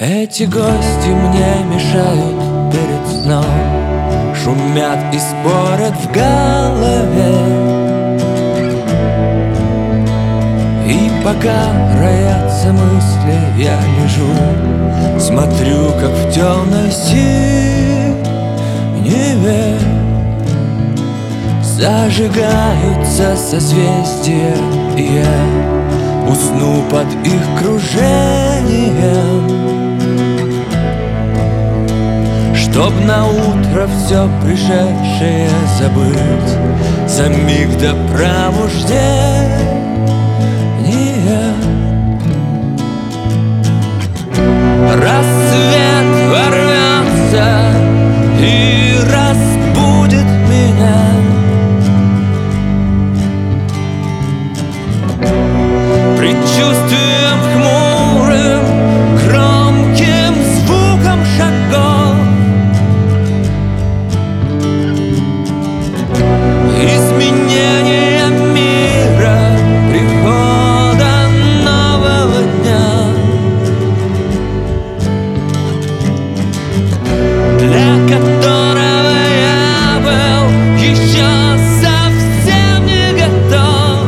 Эти гости мне мешают перед сном, шумят и спорят в голове. И пока роятся мысли, я лежу, смотрю, как в темной синеве зажигаются созвездия, и я усну под их кружением, чтоб на утро все пришедшее забыть за миг до пробуждения. Рассвет ворвется и разбудит меня. Предчувствием хмурым, громким звуком шагов, изменение мира, прихода нового дня, для которого я был еще совсем не готов.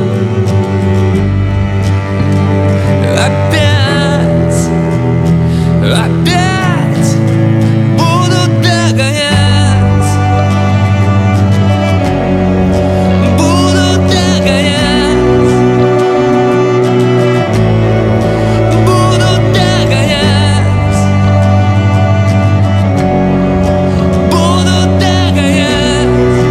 Опять буду догонять, буду догонять, буду догонять, буду догонять.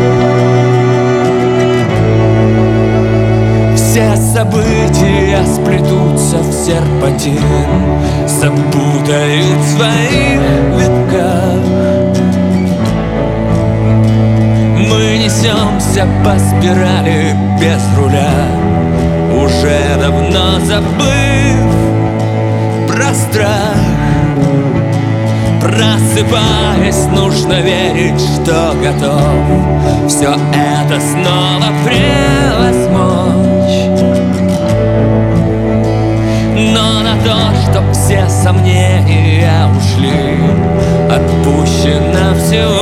Все события сплетутся в серпантин, запутают в своих витках. Мы несемся по спирали без руля, уже давно забыв про страх. Просыпаясь, нужно верить, что готов все это снова превозмочь. Но на то, чтоб все сомнения ушли, отпущено всего